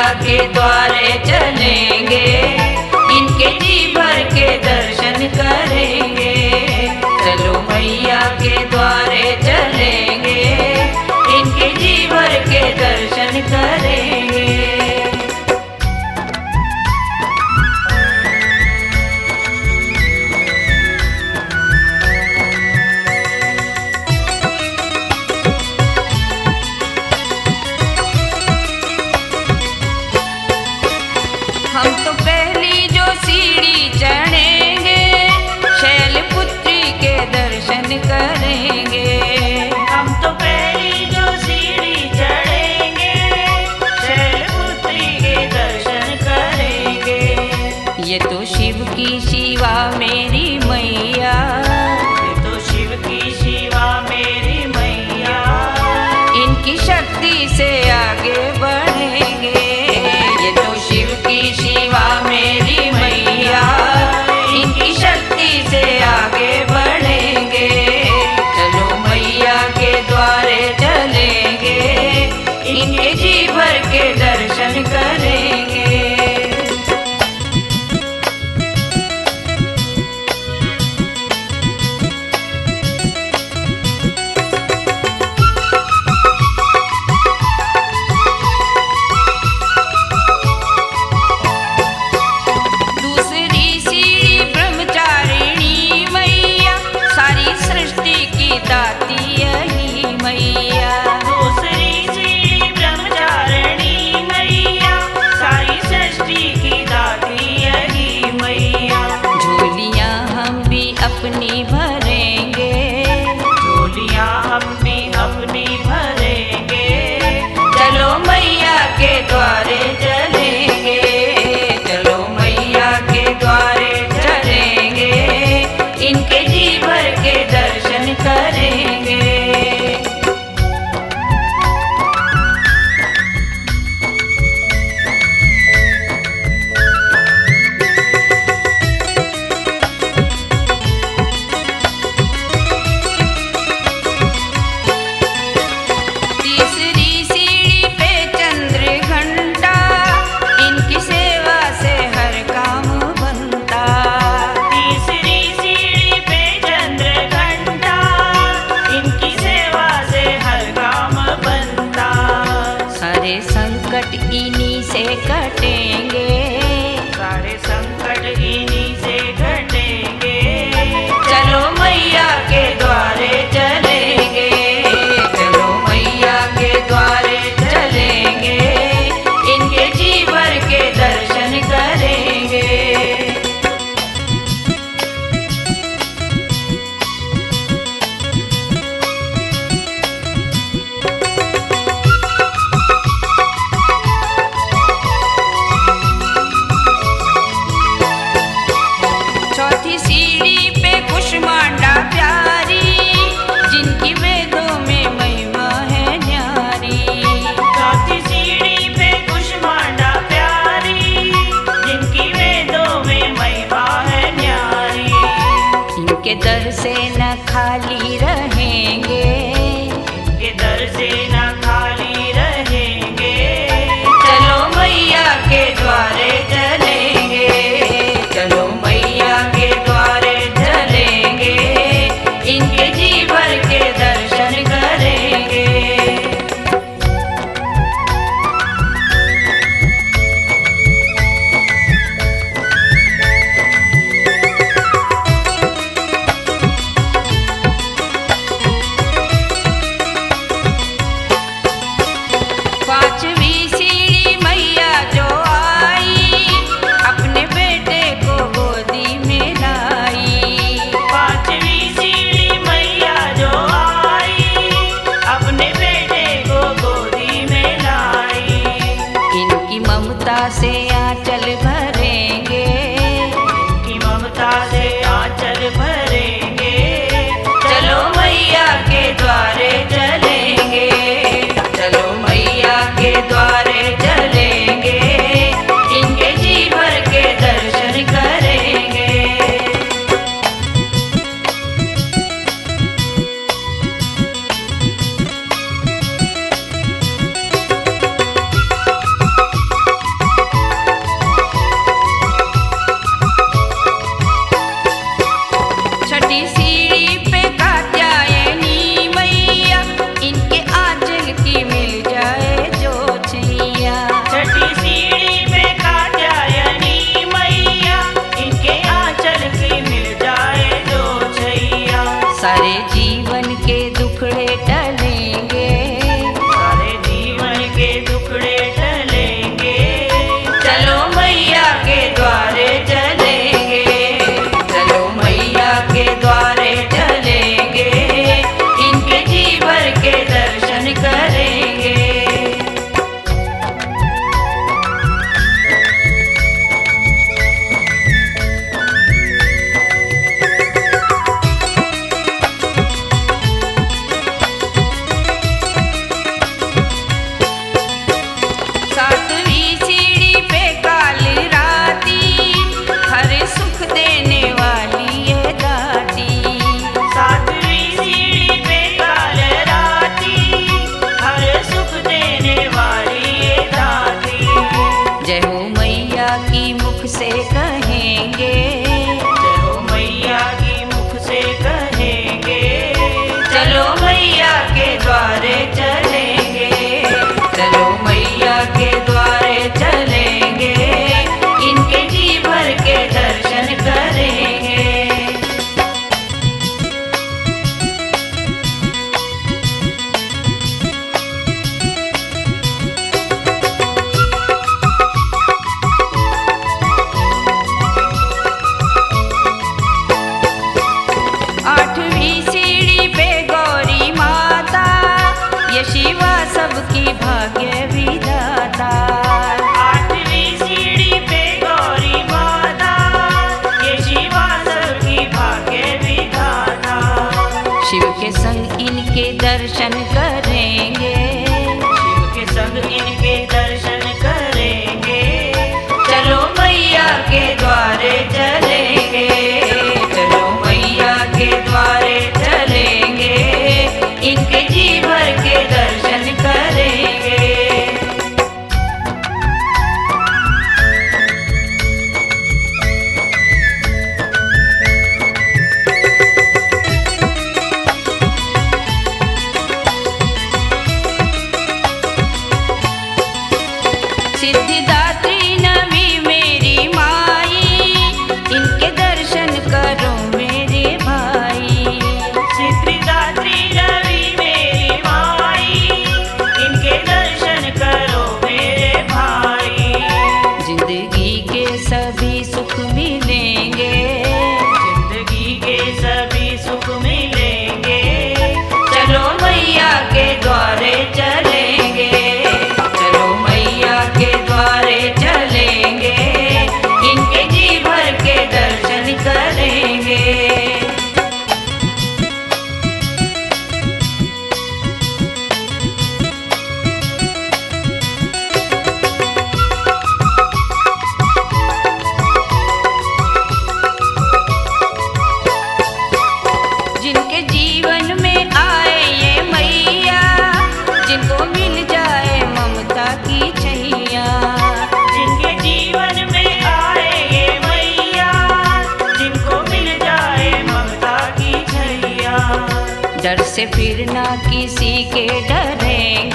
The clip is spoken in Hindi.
के द्वारे चलेंगे, इनके जी भर के दर्शन करेंगे। चलो मैया के द्वारे चलेंगे, इनके जी भर के दर्शन करेंगे। हम तो पहली जो सीढ़ी चढ़ेंगे, शैलपुत्री के दर्शन करेंगे। हम तो पहली जो सीढ़ी चढ़ेंगे, शैलपुत्री के दर्शन करेंगे। ये तो शिव की शिवा मेरी मैया, ये तो शिव की शिवा मेरी मैया, इनकी शक्ति से आगे बढ़ेंगे। ये तो शिव की शिवा मेरी मैया, इनकी शक्ति से आगे बढ़ेंगे। चलो मैया के द्वारे चलेंगे, इनके जी भर के दर्शन करेंगे। दाती यही मैया, दूसरी सीढ़ी ब्रह्मचारिणी मैया, सारी सृष्टि की दाती यही मैया। झोलियाँ हम भी अपनी भरेंगे, झोलियाँ हम भी अपनी भरेंगे। चलो मैया के द्वारे चलेंगे, चलो मैया के द्वारे चलेंगे, इनके जी भर के दर्शन करेंगे। तीसरी सीढ़ी पे चंद्र घंटा, इनकी सेवा से हर काम बनता। तीसरी सीढ़ी पे चंद्र घंटा, इनकी सेवा से हर काम बनता। सारे संकट इन्हीं से कटेंगे, सारे संकट इन्हीं से घटेंगे। चलो मैया के द्वारे चलेंगे, चलो मैया के द्वारे चलेंगे, इनके जी भर के दर्शन करेंगे। चौथी सीढ़ी पे कुष्मांडा प्यारी, जिनकी वेदों में महिमा है न्यारी। चौथी सीढ़ी पे कुष्मांडा प्यारी, जिनकी वेदों में महिमा है न्यारी। इनके दर से न खाली रहेंगे, इनके दर से न खाली रहेंगे। चलो मैया के द्वारे चलेंगे, चलो मैया के द्वारे चलेंगे, इनके जी भर के दर्शन करेंगे। पांचवी सीढ़ी मैया जो आई, अपने बेटे को गोदी में लाई। पांचवी सीढ़ी मैया जो आई, अपने बेटे को गोदी में लाई। इनकी ममता से आंचल भरेंगे, इनकी ममता से आंचल भरेंगे। चलो मैया के द्वारे चलेंगे, चलो मैया के द्वारे चलेंगे, इनके जी भर के दर्शन करेंगे। से फिर ना किसी के डरेंगे।